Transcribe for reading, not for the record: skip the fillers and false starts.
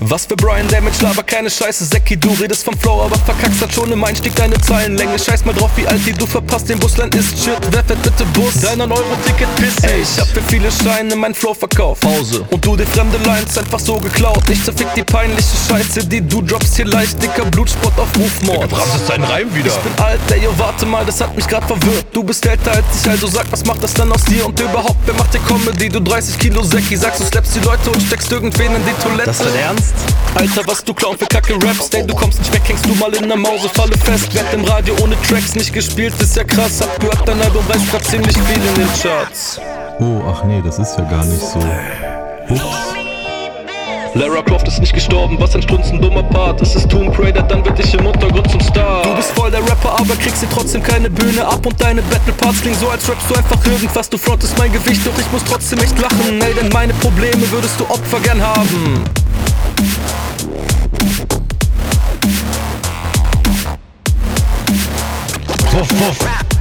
Was für Brian Damage, aber keine Scheiße, Säcki, du redest vom Flow, aber verkackst halt schon im Einstieg deine Zeilenlänge. Scheiß mal drauf, wie alt die du verpasst, den Buslein ist shit. Wer fährt bitte Bus? Dein 9-Euro-Ticket, piss dich. Ey, ich hab für viele Scheine mein Flow verkauft. Pause. Und du dir fremde Lines einfach so geklaut. Ich zerfick die peinliche Scheiße, die du droppst hier leicht. Dicker Blutsport auf Rufmord. Du rammst deinen Reim wieder. Ich bin alt, ey, yo, warte mal, das hat mich grad verwirrt. Du bist älter als ich, also sag, was macht das dann aus dir? Und überhaupt, wer macht dir Comedy? Du 30 Kilo Säcki, sagst du slappst die Leute und steckst irgendwen in die Toilette. Das ist dein Ernst? Alter, was du Clown für Kacke rappst, ey, du kommst nicht weg, hängst du mal in der Mausefalle fest. Werd im Radio ohne Tracks nicht gespielt, ist ja krass. Hab gehört, dein Album reißt grad ziemlich viel in den Charts. Oh, ach nee, das ist ja gar nicht so. Ups. Lara Croft ist nicht gestorben, was ein strunzendummer Part. Es ist Tomb Raider, dann wird ich im Untergrund zum Star. Du bist voll der Rapper, aber kriegst dir trotzdem keine Bühne ab. Und deine Battle Parts klingen so, als rappst du einfach irgendwas. Du frontest mein Gewicht, doch ich muss trotzdem echt lachen. Ey, denn meine Probleme würdest du Opfer gern haben. Wuff, wuff.